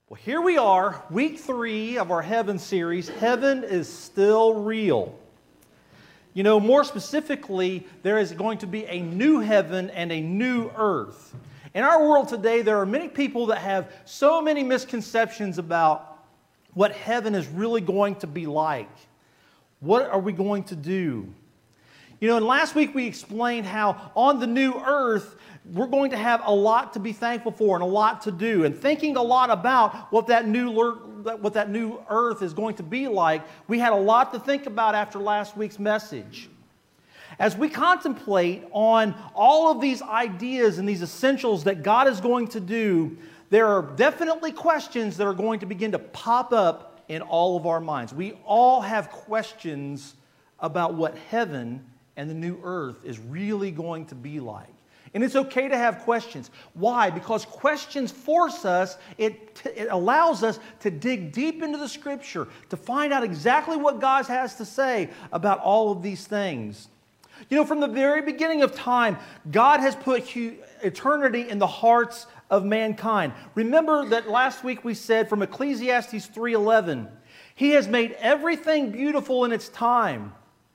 Well, here we are, week 3 of our Heaven series. Heaven is still real. You know, more specifically, there is going to be a new heaven and a new earth. In our world today, there are many people that have so many misconceptions about what heaven is really going to be like. What are we going to do? You know, and last week we explained how on the new earth, we're going to have a lot to be thankful for and a lot to do. And thinking a lot about what that new earth is going to be like, we had a lot to think about after last week's message. As we contemplate on all of these ideas and these essentials that God is going to do, there are definitely questions that are going to begin to pop up in all of our minds. We all have questions about what heaven and the new earth is really going to be like. And it's okay to have questions. Why? Because questions force us, it allows us to dig deep into the Scripture, to find out exactly what God has to say about all of these things. You know, from the very beginning of time, God has put eternity in the hearts of mankind. Remember that last week we said from Ecclesiastes 3:11, He has made everything beautiful in its time.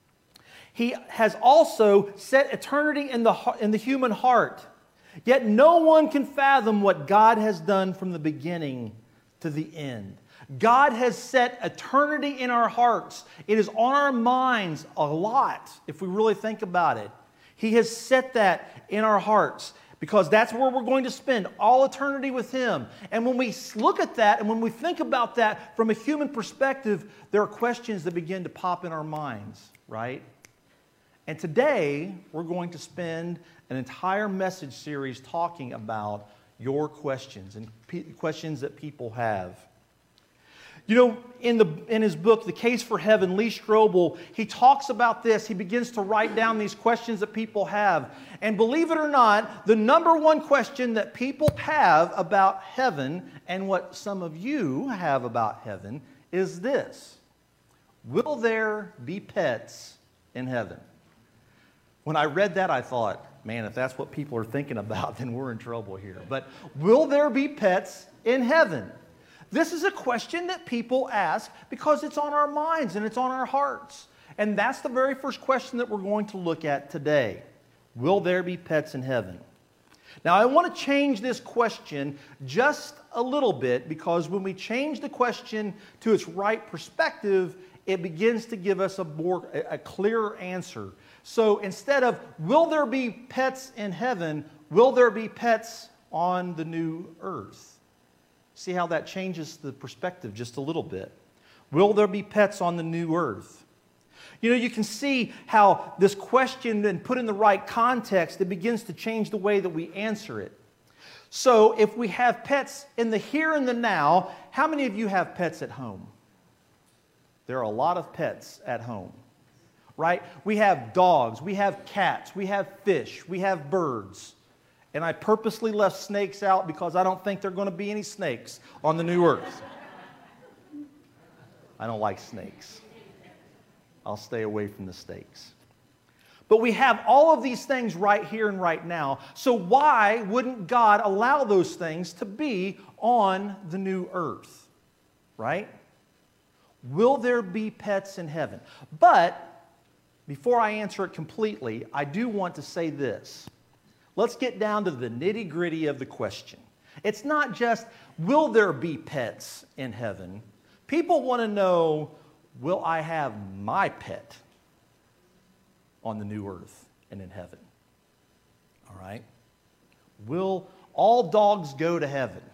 He has also set eternity in the human heart. Yet no one can fathom what God has done from the beginning to the end. God has set eternity in our hearts. It is on our minds a lot, if we really think about it. He has set that in our hearts because that's where we're going to spend all eternity with Him. And when we look at that and when we think about that from a human perspective, there are questions that begin to pop in our minds, right? And today, we're going to spend an entire message series talking about your questions and questions that people have. You know, in his book, The Case for Heaven, Lee Strobel, he talks about this. He begins to write down these questions that people have. And believe it or not, the number one question that people have about heaven, and what some of you have about heaven, is this: will there be pets in heaven? When I read that, I thought, man, if that's what people are thinking about, then we're in trouble here. But will there be pets in heaven? This is a question that people ask because it's on our minds and it's on our hearts. And that's the very first question that we're going to look at today. Will there be pets in heaven? Now, I want to change this question just a little bit because when we change the question to its right perspective, it begins to give us a clearer answer. So instead of, will there be pets in heaven, will there be pets on the new earth? See how that changes the perspective just a little bit. Will there be pets on the new earth? You know, you can see how this question, then put in the right context, it begins to change the way that we answer it. So if we have pets in the here and the now, how many of you have pets at home? There are a lot of pets at home. Right? We have dogs, we have cats, we have fish, we have birds. And I purposely left snakes out because I don't think there are going to be any snakes on the new earth. I don't like snakes. I'll stay away from the snakes. But we have all of these things right here and right now. So why wouldn't God allow those things to be on the new earth? Right? Will there be pets in heaven? But before I answer it completely, I do want to say this. Let's get down to the nitty-gritty of the question. It's not just, will there be pets in heaven? People want to know, will I have my pet on the new earth and in heaven? All right? Will all dogs go to heaven?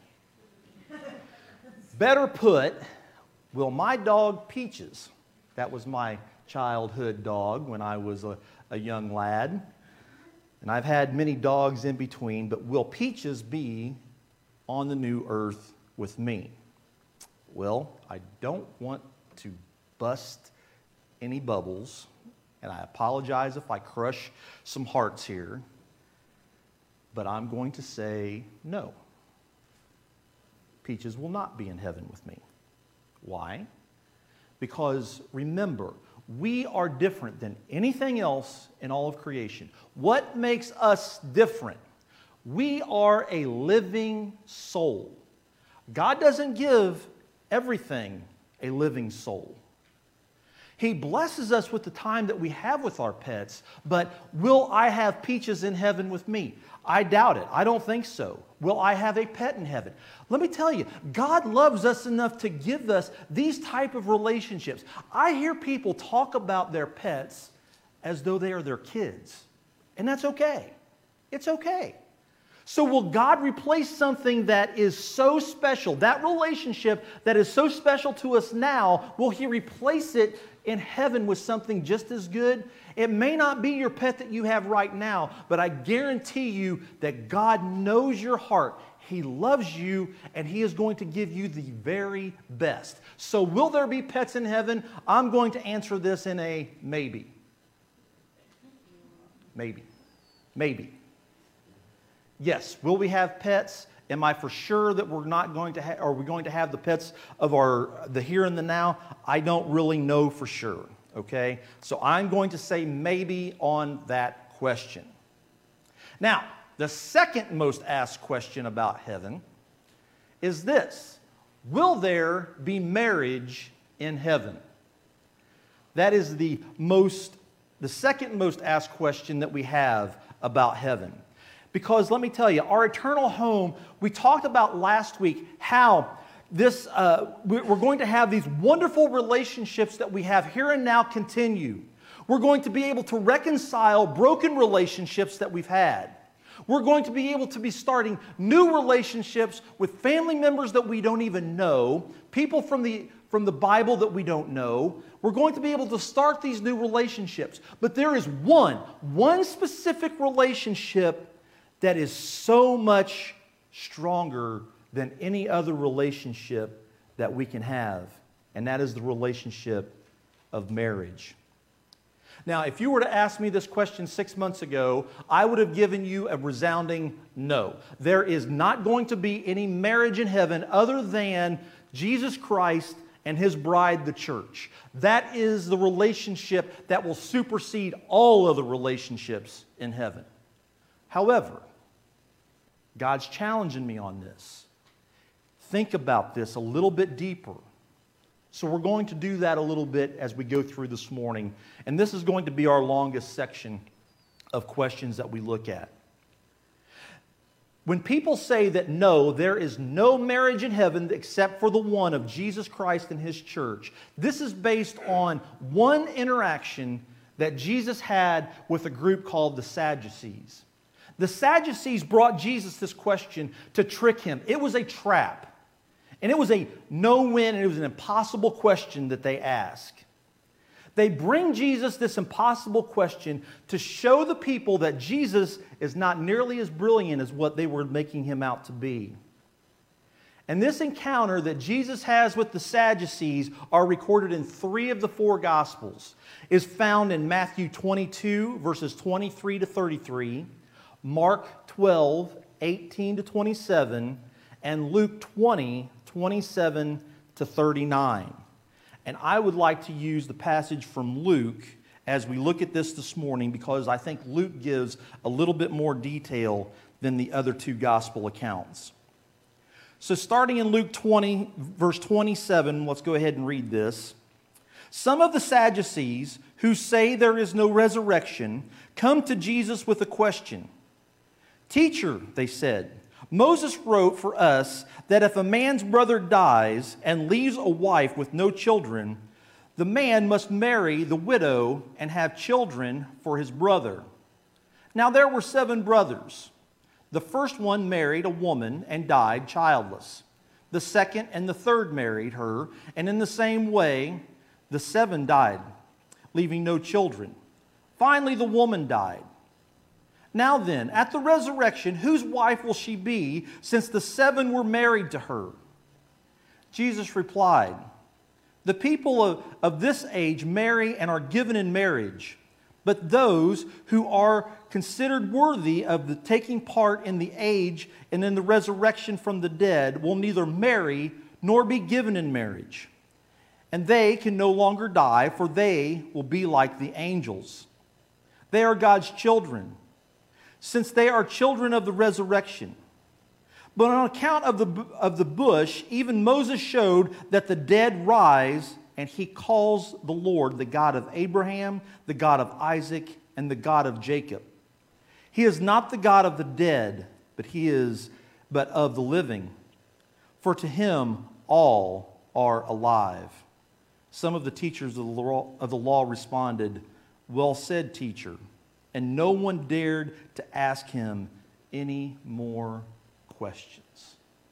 Better put, will my dog Peaches, that was my childhood dog when I was a young lad, and I've had many dogs in between, but will Peaches be on the new earth with me? Well, I don't want to bust any bubbles, and I apologize if I crush some hearts here, but I'm going to say no. Peaches will not be in heaven with me. Why? Because remember, we are different than anything else in all of creation. What makes us different? We are a living soul. God doesn't give everything a living soul. He blesses us with the time that we have with our pets, but will I have Peaches in heaven with me? I doubt it. I don't think so. Will I have a pet in heaven? Let me tell you, God loves us enough to give us these type of relationships. I hear people talk about their pets as though they are their kids, and that's okay. It's okay. So will God replace something that is so special, that relationship that is so special to us now, will He replace it in heaven with something just as good? It may not be your pet that you have right now, but I guarantee you that God knows your heart. He loves you, and He is going to give you the very best. So will there be pets in heaven? I'm going to answer this in a maybe. Maybe. Maybe. Yes, will we have pets? Am I for sure that we're not going to have, are we going to have the pets of the here and the now? I don't really know for sure, okay? So I'm going to say maybe on that question. Now, the second most asked question about heaven is this: will there be marriage in heaven? That is the second most asked question that we have about heaven. Because let me tell you, our eternal home, we talked about last week how we're going to have these wonderful relationships that we have here and now continue. We're going to be able to reconcile broken relationships that we've had. We're going to be able to be starting new relationships with family members that we don't even know, people from the Bible that we don't know. We're going to be able to start these new relationships. But there is one specific relationship that is so much stronger than any other relationship that we can have, and that is the relationship of marriage. Now, if you were to ask me this question 6 months ago, I would have given you a resounding no. There is not going to be any marriage in heaven other than Jesus Christ and His bride, the church. That is the relationship that will supersede all other relationships in heaven. However, God's challenging me on this. Think about this a little bit deeper. So we're going to do that a little bit as we go through this morning. And this is going to be our longest section of questions that we look at. When people say that no, there is no marriage in heaven except for the one of Jesus Christ and His church, this is based on one interaction that Jesus had with a group called the Sadducees. The Sadducees brought Jesus this question to trick Him. It was a trap. And it was a no-win, and it was an impossible question that they asked. They bring Jesus this impossible question to show the people that Jesus is not nearly as brilliant as what they were making Him out to be. And this encounter that Jesus has with the Sadducees are recorded in 3 of the 4 Gospels. Is found in Matthew 22, verses 23 to 33, Mark 12, 18 to 27, and Luke 20, 27 to 39. And I would like to use the passage from Luke as we look at this morning, because I think Luke gives a little bit more detail than the other 2 gospel accounts. So starting in Luke 20, verse 27, let's go ahead and read this. Some of the Sadducees, who say there is no resurrection, come to Jesus with a question. "Teacher," they said, "Moses wrote for us that if a man's brother dies and leaves a wife with no children, the man must marry the widow and have children for his brother. Now there were 7 brothers. The first one married a woman and died childless. The second and the third married her, and in the same way the 7 died, leaving no children. Finally the woman died. Now then, at the resurrection, whose wife will she be, since the 7 were married to her?" Jesus replied, "The people of this age marry and are given in marriage, but those who are considered worthy of taking part in the age and in the resurrection from the dead will neither marry nor be given in marriage. And they can no longer die, for they will be like the angels. They are God's children, since they are children of the resurrection. But on account of the bush, even Moses showed that the dead rise, and he calls the Lord the God of Abraham, the God of Isaac, and the God of Jacob. He is not the God of the dead, but of the living. For to him all are alive. Some of the teachers of the law responded, "Well said, teacher." And no one dared to ask him any more questions.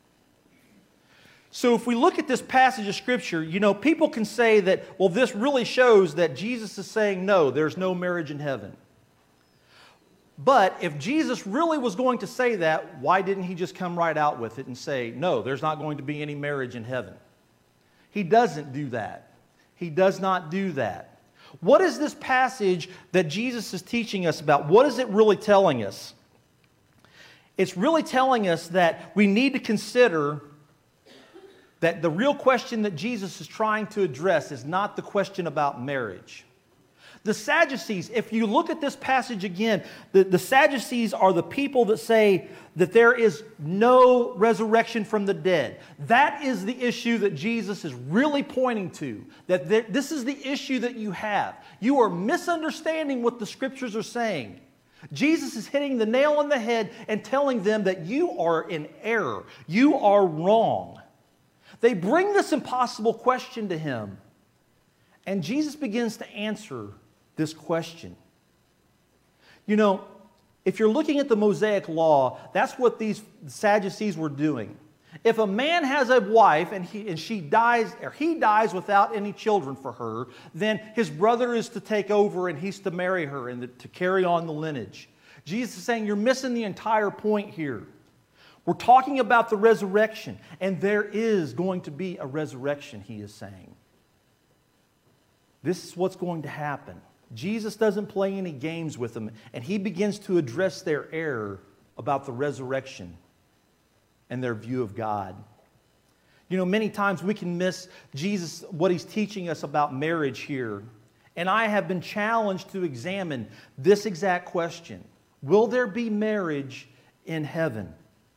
So if we look at this passage of Scripture, people can say that, well, this really shows that Jesus is saying, no, there's no marriage in heaven. But if Jesus really was going to say that, why didn't he just come right out with it and say, no, there's not going to be any marriage in heaven? He doesn't do that. He does not do that. What is this passage that Jesus is teaching us about? What is it really telling us? It's really telling us that we need to consider that the real question that Jesus is trying to address is not the question about marriage. The Sadducees, if you look at this passage again, the Sadducees are the people that say that there is no resurrection from the dead. That is the issue that Jesus is really pointing to. That this is the issue that you have. You are misunderstanding what the Scriptures are saying. Jesus is hitting the nail on the head and telling them that you are in error. You are wrong. They bring this impossible question to him, and Jesus begins to answer this question. If you're looking at the Mosaic Law, that's what these Sadducees were doing. If a man has a wife and he dies without any children for her, then his brother is to take over and he's to marry her and to carry on the lineage. Jesus is saying you're missing the entire point here. We're talking about the resurrection, and there is going to be a resurrection, he is saying. This is what's going to happen. Jesus doesn't play any games with them, and he begins to address their error about the resurrection and their view of God. Many times we can miss Jesus, what he's teaching us about marriage here. And I have been challenged to examine this exact question. Will there be marriage in heaven?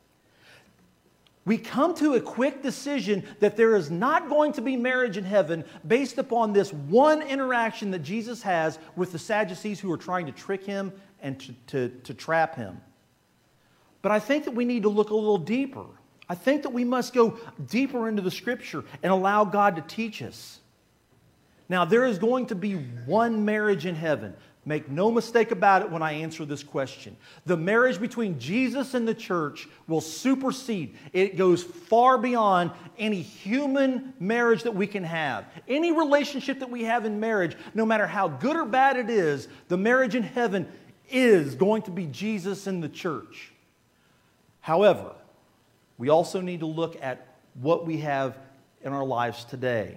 We come to a quick decision that there is not going to be marriage in heaven based upon this one interaction that Jesus has with the Sadducees who are trying to trick him and to trap him. But I think that we need to look a little deeper. I think that we must go deeper into the Scripture and allow God to teach us. Now, there is going to be one marriage in heaven. Make no mistake about it when I answer this question. The marriage between Jesus and the church will supersede. It goes far beyond any human marriage that we can have. Any relationship that we have in marriage, no matter how good or bad it is, the marriage in heaven is going to be Jesus and the church. However, we also need to look at what we have in our lives today.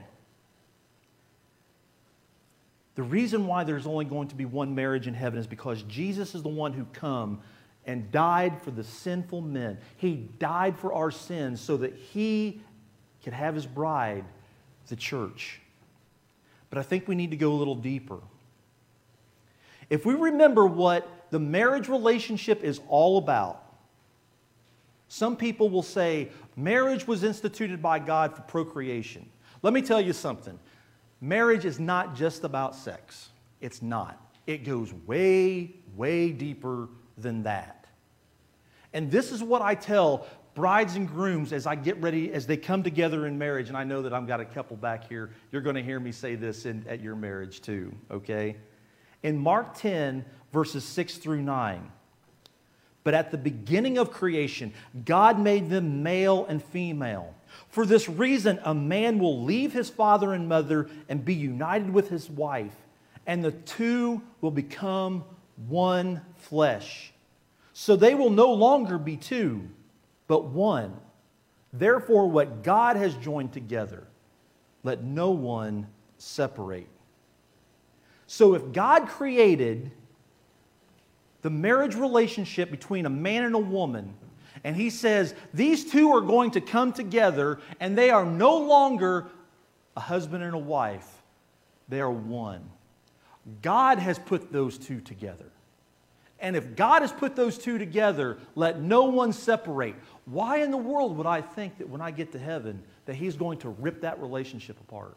The reason why there's only going to be one marriage in heaven is because Jesus is the one who came and died for the sinful men. He died for our sins so that he could have his bride, the church. But I think we need to go a little deeper. If we remember what the marriage relationship is all about, some people will say marriage was instituted by God for procreation. Let me tell you something. Marriage is not just about sex. It's not. It goes way, way deeper than that. And this is what I tell brides and grooms as I get ready, as they come together in marriage. And I know that I've got a couple back here. You're going to hear me say this at your marriage too, okay? In Mark 10, verses 6 through 9. But at the beginning of creation, God made them male and female. For this reason, a man will leave his father and mother and be united with his wife, and the two will become one flesh. So they will no longer be two, but one. Therefore, what God has joined together, let no one separate. So if God created the marriage relationship between a man and a woman, and he says these two are going to come together and they are no longer a husband and a wife. They are one. God has put those two together. And if God has put those two together, let no one separate. Why in the world would I think that when I get to heaven that He's going to rip that relationship apart?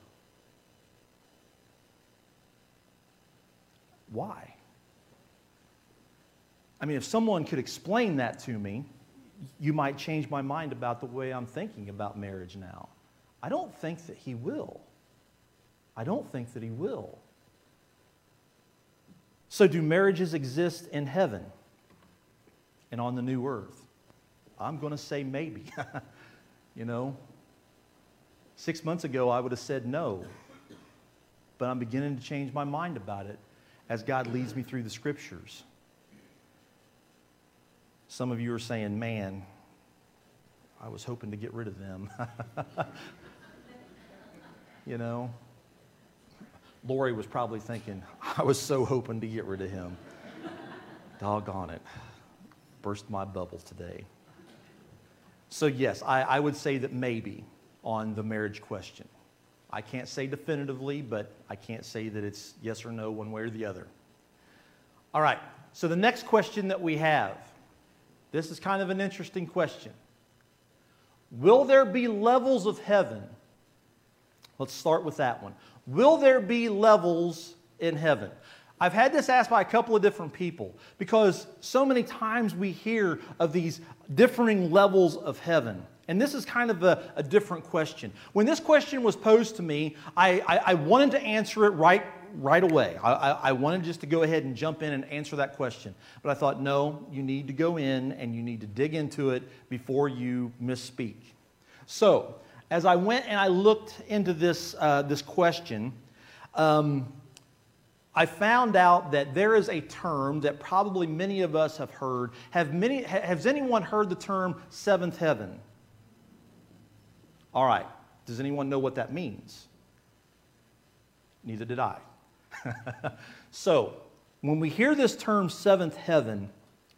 Why? I mean, if someone could explain that to me, you might change my mind about the way I'm thinking about marriage now. I don't think that He will. I don't think that He will. So do marriages exist in heaven and on the new earth? I'm going to say maybe. 6 months ago I would have said no. But I'm beginning to change my mind about it as God leads me through the Scriptures. Some of you are saying, man, I was hoping to get rid of them. Lori was probably thinking, I was so hoping to get rid of him. Doggone it. Burst my bubble today. So yes, I would say that maybe on the marriage question. I can't say definitively, but I can't say that it's yes or no one way or the other. All right, so the next question that we have, this is kind of an interesting question. Will there be levels of heaven? Let's start with that one. Will there be levels in heaven? I've had this asked by a couple of different people because so many times we hear of these differing levels of heaven. And this is kind of a different question. When this question was posed to me, I wanted to answer it right away. I wanted just to go ahead and jump in and answer that question. But I thought, no, you need to go in and you need to dig into it before you misspeak. So, as I went and I looked into this question, I found out that there is a term that probably many of us have heard. Has anyone heard the term seventh heaven? All right. Does anyone know what that means? Neither did I. So, when we hear this term seventh heaven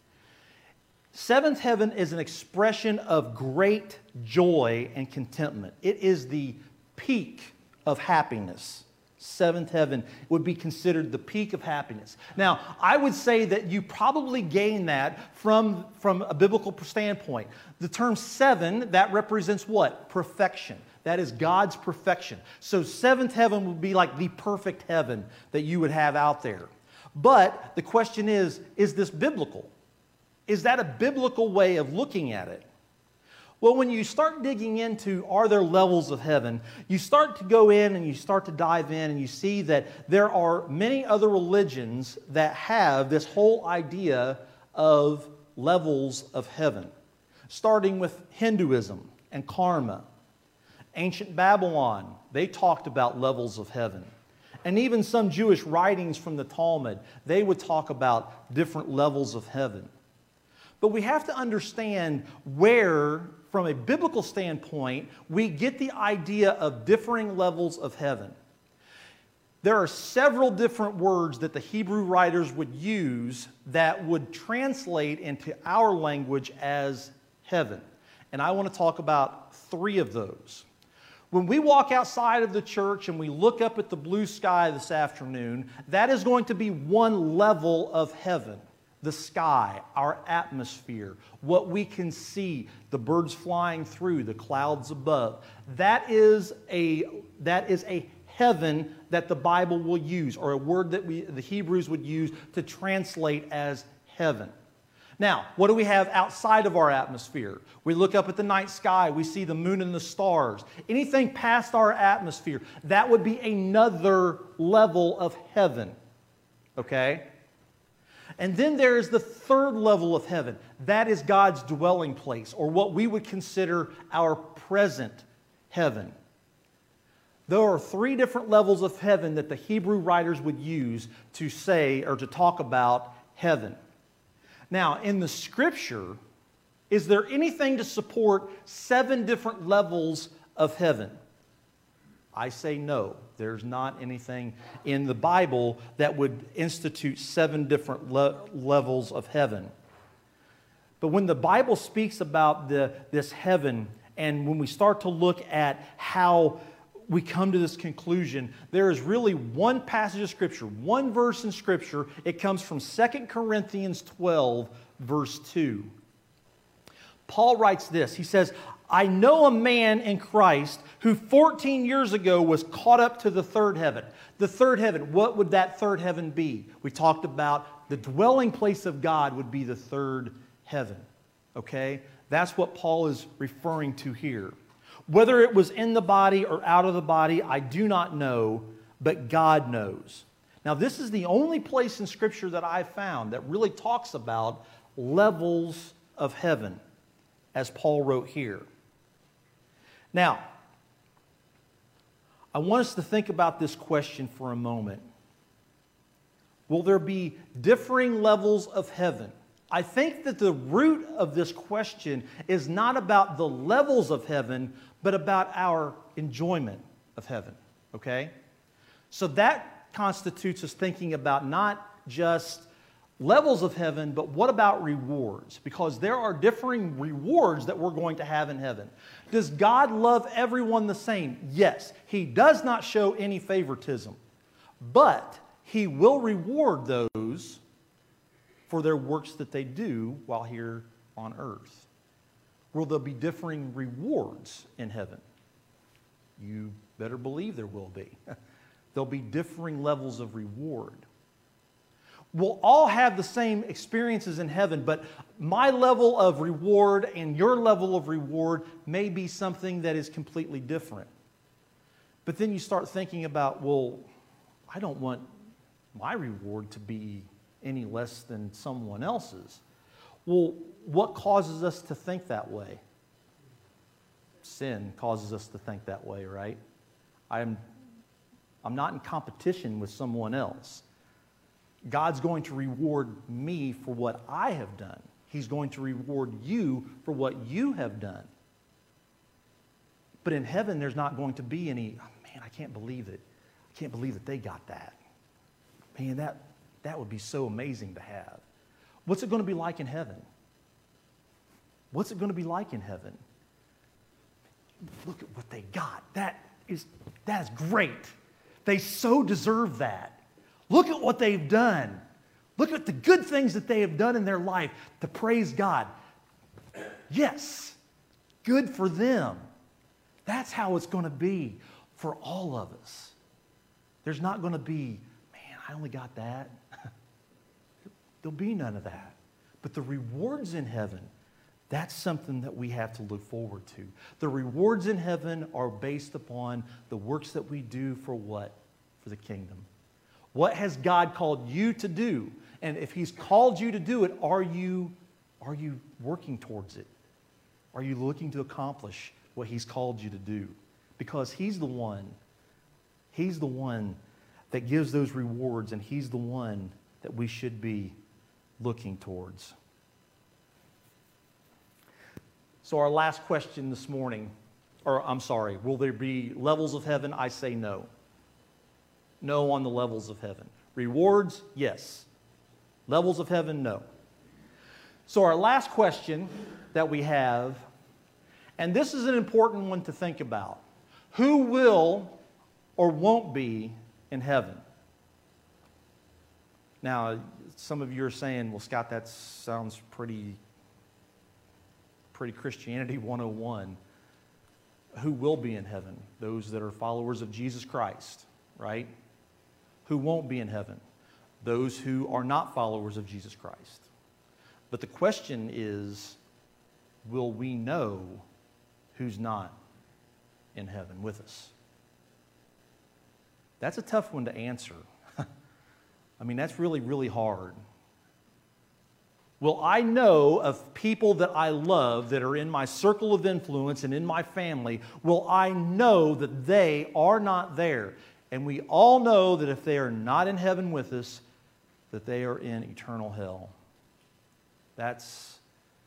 is an expression of great joy and contentment. It is the peak of happiness. Seventh heaven would be considered the peak of happiness. Now, I would say that you probably gain that from a biblical standpoint. The term seven, that represents what? Perfection. That is God's perfection. So seventh heaven would be like the perfect heaven that you would have out there. But the question is this biblical? Is that a biblical way of looking at it? Well, when you start digging into are there levels of heaven, you start to go in and you start to dive in and you see that there are many other religions that have this whole idea of levels of heaven, starting with Hinduism and karma. Ancient Babylon, they talked about levels of heaven. And even some Jewish writings from the Talmud, they would talk about different levels of heaven. But we have to understand where, from a biblical standpoint, we get the idea of differing levels of heaven. There are several different words that the Hebrew writers would use that would translate into our language as heaven. And I want to talk about three of those. When we walk outside of the church and we look up at the blue sky this afternoon, that is going to be one level of heaven. The sky, our atmosphere, what we can see, the birds flying through, the clouds above. That is a heaven that the Bible will use, or a word that the Hebrews would use to translate as heaven. Now, what do we have outside of our atmosphere? We look up at the night sky, we see the moon and the stars. Anything past our atmosphere, that would be another level of heaven. Okay? And then there is the third level of heaven. That is God's dwelling place, or what we would consider our present heaven. There are three different levels of heaven that the Hebrew writers would use to say or to talk about heaven. Now, in the Scripture, is there anything to support 7 different levels of heaven? I say no. There's not anything in the Bible that would institute 7 different levels of heaven. But when the Bible speaks about this heaven, and when we start to look at how we come to this conclusion. There is really one passage of Scripture, one verse in Scripture. It comes from 2 Corinthians 12, verse 2. Paul writes this. He says, I know a man in Christ who 14 years ago was caught up to the third heaven. The third heaven, what would that third heaven be? We talked about the dwelling place of God would be the third heaven. Okay? That's what Paul is referring to here. Whether it was in the body or out of the body, I do not know, but God knows. Now, this is the only place in Scripture that I've found that really talks about levels of heaven, as Paul wrote here. Now, I want us to think about this question for a moment. Will there be differing levels of heaven? I think that the root of this question is not about the levels of heaven, but about our enjoyment of heaven, okay? So that constitutes us thinking about not just levels of heaven, but what about rewards? Because there are differing rewards that we're going to have in heaven. Does God love everyone the same? Yes. He does not show any favoritism, but He will reward those for their works that they do while here on earth. Will there be differing rewards in heaven? You better believe there will be. There'll be differing levels of reward. We'll all have the same experiences in heaven, but my level of reward and your level of reward may be something that is completely different. But then you start thinking about, well, I don't want my reward to be any less than someone else's. Well, what causes us to think that way? Sin causes us to think that way, right? I'm not in competition with someone else. God's going to reward me for what I have done. He's going to reward you for what you have done. But in heaven, there's not going to be any, oh, man, I can't believe it. I can't believe that they got that. Man, that would be so amazing to have. What's it going to be like in heaven? What's it going to be like in heaven? Look at what they got. That is great. They so deserve that. Look at what they've done. Look at the good things that they have done in their life to praise God. Yes, good for them. That's how it's going to be for all of us. There's not going to be, man, I only got that. There'll be none of that. But the rewards in heaven, that's something that we have to look forward to. The rewards in heaven are based upon the works that we do for what? For the kingdom. What has God called you to do? And if He's called you to do it, are you working towards it? Are you looking to accomplish what He's called you to do? Because He's the one that gives those rewards, and He's the one that we should be looking towards. So our last question this morning, will there be levels of heaven? I say no. No on the levels of heaven. Rewards, yes. Levels of heaven, no. So our last question that we have, and this is an important one to think about. Who will or won't be in heaven? Now, some of you are saying, well, Scott, that sounds pretty Christianity 101. Who will be in heaven? Those that are followers of Jesus Christ, right? Who won't be in heaven? Those who are not followers of Jesus Christ. But the question is, will we know who's not in heaven with us? That's a tough one to answer. I mean, that's really, really hard. Will I know of people that I love that are in my circle of influence and in my family? Will I know that they are not there? And we all know that if they are not in heaven with us, that they are in eternal hell. That's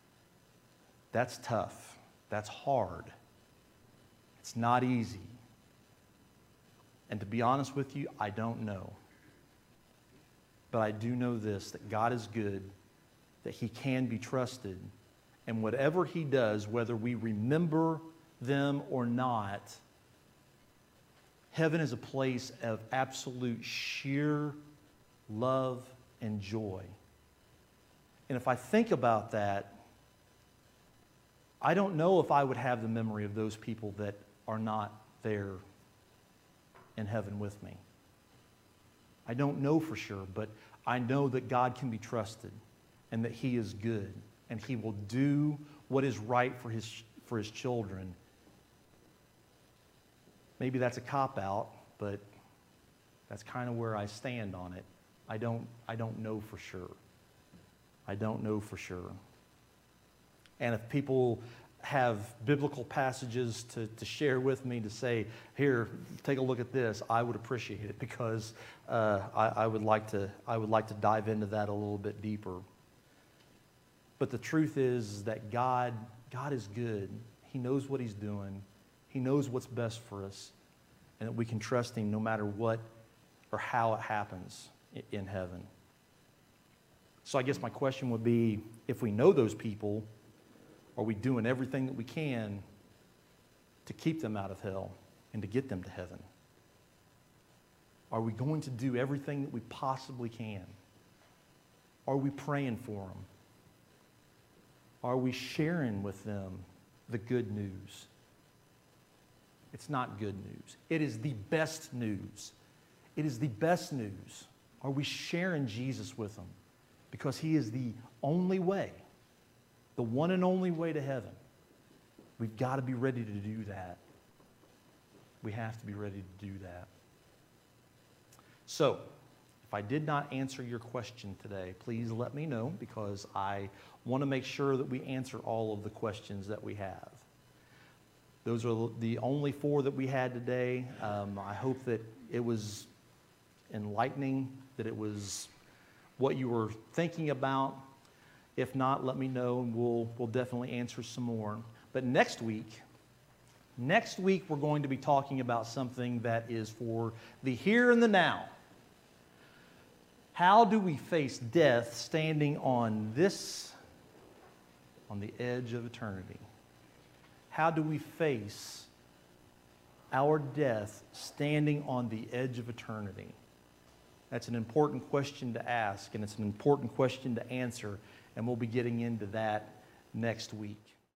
tough. That's hard. It's not easy. And to be honest with you, I don't know. But I do know this, that God is good, that He can be trusted, and whatever He does, whether we remember them or not, Heaven is a place of absolute sheer love and joy. And if I think about that, I don't know if I would have the memory of those people that are not there in heaven with me. I don't know for sure, but I know that God can be trusted and that He is good and He will do what is right for His children. Maybe that's a cop-out, but that's kind of where I stand on it. I don't know for sure. I don't know for sure. And if people have biblical passages to share with me to say, here, take a look at this, I would appreciate it because I would like to dive into that a little bit deeper. But the truth is that God is good. He knows what He's doing. He knows what's best for us, and that we can trust Him no matter what or how it happens in heaven. So I guess my question would be, if we know those people, are we doing everything that we can to keep them out of hell and to get them to heaven? Are we going to do everything that we possibly can? Are we praying for them? Are we sharing with them the good news? It's not good news. It is the best news. It is the best news. Are we sharing Jesus with them? Because He is the only way, the one and only way to heaven. We've got to be ready to do that. We have to be ready to do that. So, if I did not answer your question today, please let me know, because I want to make sure that we answer all of the questions that we have. Those are the only 4 that we had today. I hope that it was enlightening, that it was what you were thinking about. If not, let me know, and we'll definitely answer some more. But next week we're going to be talking about something that is for the here and the now. How do we face death standing on the edge of eternity? How do we face our death standing on the edge of eternity? That's an important question to ask, and it's an important question to answer, and we'll be getting into that next week.